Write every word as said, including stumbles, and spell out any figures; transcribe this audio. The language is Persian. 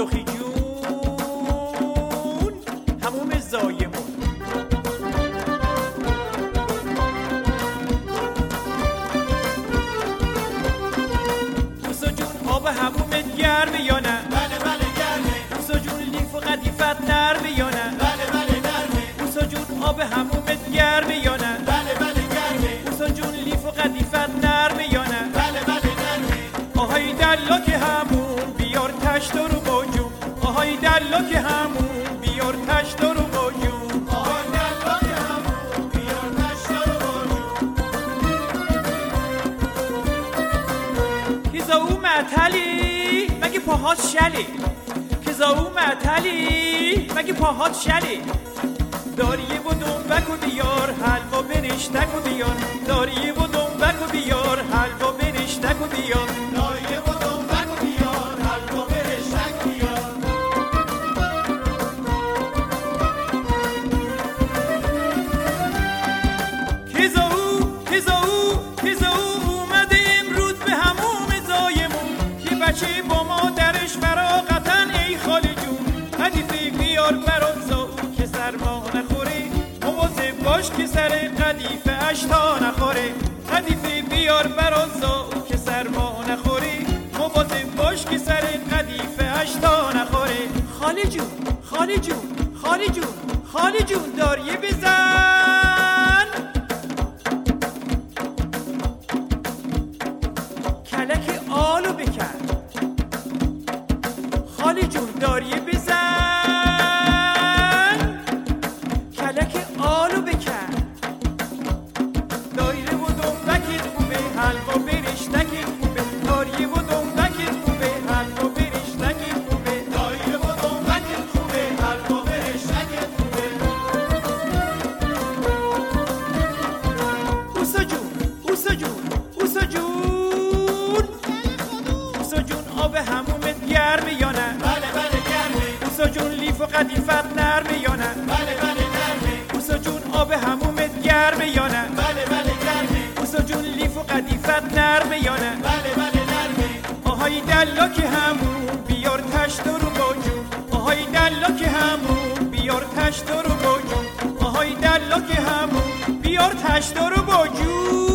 پاسخی جون هموم زایمون. دوستا جون آب همومت گرمه یا نه؟ بله بله گرمه. دوستا جون لیف و قدیفت نرمه یا نه؟ بله بله نرمه. دوستا جون آب همومت گرمه یا نه؟ بله بله گرمه. دوستا جون لیف و قدیفت نرمه یا نه؟ بله بله نرمه. آهای دلاک همون بیار تشت رو با جون. آهای دلاک همون بیار تشت رو با جون. آهای دلاک همون بیار تشت رو با جون. کیزا او معتلی مگه پاهات شلی؟ کیزا او معتلی مگه پاهات شلی؟ داریه و دنبک و بیار حلوا برشتک و بیار. داریه و دنبک و بیار حلوا برشتک و بیار. داریه و دنبک و بیار حلوا برشتک بیار. کیزا او کیزا او کیزا او اومده امروز به هموم زایمون که بچه با مادرش فراغتن ای خاله جون. قدیفه بیار برات زاو که سرما نخوره. مواظب باش که سر قدیفه اش تا نخوره. قدیفه بیار برات زاو که سرما نخوره. مواظب باش که سر قدیفه اش تا نخوره. خاله جون خاله جون خاله جون خاله جون داریه بزن. کلک آلو بکن. خاله جون داریه بزن. کلک آلو بکن. دایره و دنبکت خوبه حلوا برشتکت خوبه. داریه و دنبکت خوبه حلوا برشتکت خوبه. دایره و دنبکت خوبه حلوا برشتکت خوبه. اوسا جون اوسا جون اوسا جون اوسا جون آب همومت گرمه یا نه؟ بله بله گرمه. اوسا جون لیف و قدیفت نرمه یا نه؟ بله بله نرمه. اوسا جون آب همومت گرمه یا نه؟ بله بله گرمه. اوسا جون لیف و قدیفت نرمه یا نه؟ بله بله نرمه. آهای دلاک همون بیار تشت رو با جون. آهای دلاک همون بیار تشت رو با جون. آهای دلاک همون بیار تشت رو با جون.